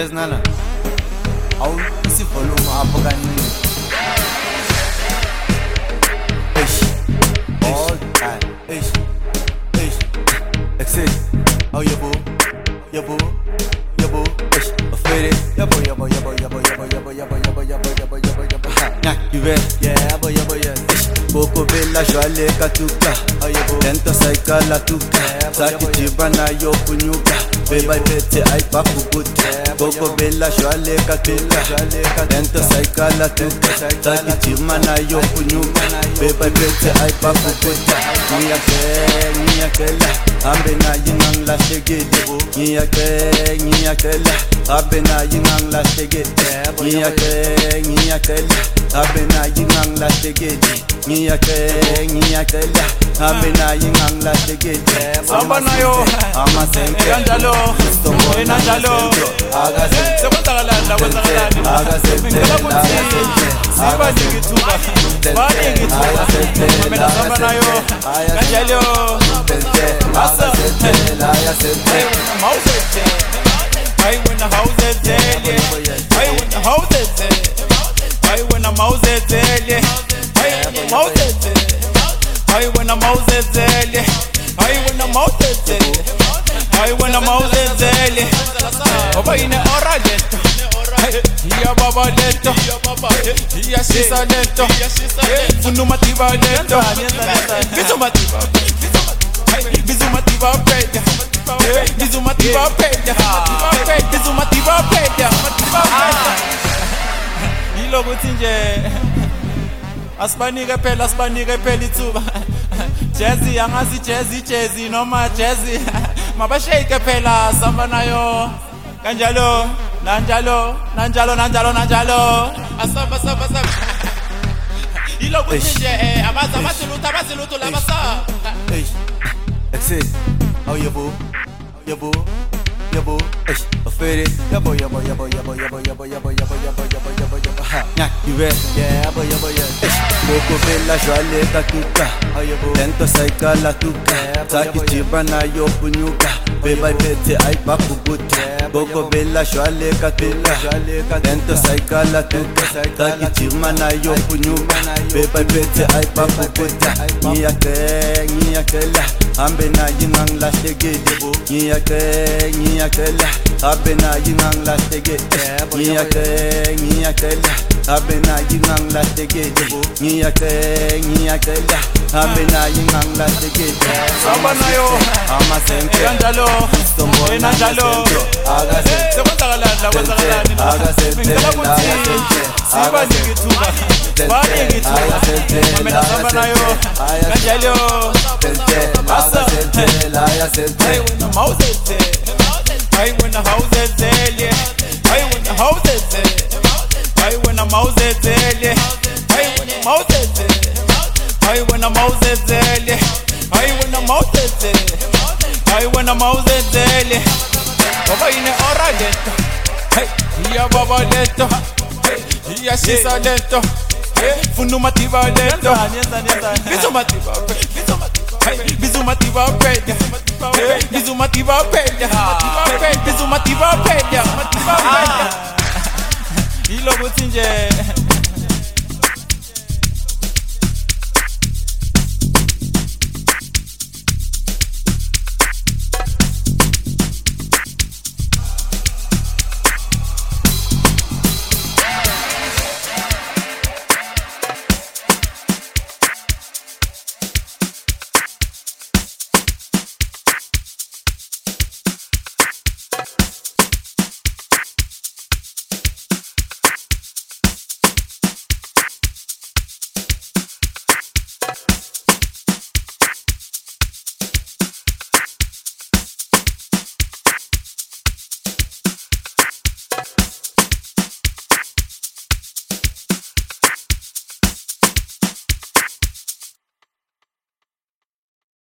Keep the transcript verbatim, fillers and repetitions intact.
jazz nala awu isivolume apho kancane eish all time eish eish exit oh yabo yabo yabo eish afere yabo yabo yabo yabo yabo yabo yabo yabo yabo yabo yabo yabo ha ibe yeah yabo yabo yeah Boko bella jwale katuka Tento saikala tuka Saki jibana yo kunyuka Beba ipete aipa kubuta Boko bella jwale katuka Tento saikala tuka Saki jibana yo kunyuka Beba ipete aipa kubuta Nyake, nyakela Ambe na yinang la shegede Nyake, nyakela Ambe na yinang la shegede Nyake, nyakela Ambe na yinang la shegede Nyake, nyakela Ambe na yinang la shegede Samba nayo Ama senke Enanjalo Enanjalo Sekwenzakalala kwenzakalala Aga senke Aga senke Siba ningithuka Bani ngithuka Mina samba nayo Kanjalo Aga senke Aga senke Mauzete I wanna houzete I wanna houzete I wanna mauzete I mauzete I wanna mauzete I wanna mauzete I wanna mauzete Oba ine ora leto Hiya baba leto Hiya shisa leto Funuma tiba leto Bizuma tiba Bizuma tiba peda Bizuma tiba peda Bizuma tiba peda Yilo kuthi nje Asibanike phela asibanike phela ithuba Jazzy angazi jazzy jazzy noma jazzy Mabashake phela samba nayo kanjalo nanjalo nanjalo nanjalo nanjalo asamba samba samba Yilo kuthi nje abaza abasiluthu abasiluthu labasa Eish exit oh yabo yabo yabo eish afere yabo yabo yabo yabo yabo yabo yabo yabo yabo yabo yabo yabo ha ibe yeah yabo yabo yeah eish Boko bella jwale katuka Tento saikala tuka Saki jibana yo kunyuka Beba ipete aipa kubuta Boko bella jwale katuka Tento saikala tuka Saki jibana yo kunyuka Beba ipete aipa kubuta Nyake, nyakela Ambe na yinang la shegede Nyake, nyakela Ambe na yinang la shegede Nyake, nyakela Ambe na yinang la shegede Nyake, nyakela Ambe na yinang la shegede Samba nayo Ama senke Enanjalo Enanjalo Aga senke Sekwenzakalala kwenzakalala Aga senke Aga senke Siba ningithuka Bani ngithuka Mina samba nayo kanjalo Aga senke Aga senke I wanna mauzete I wanna houzete I wanna houzete I wanna mauzete I wanna mauzete I wanna mauzete I wanna mauzete I wanna mauzete Baba ine ora leto Hey hiya baba leto Hey hiya shisa leto Funuma tiba leto Bizuma tiba Bizuma tiba peda Bizuma tiba peda Bizuma tiba peda Yilo kuthi nje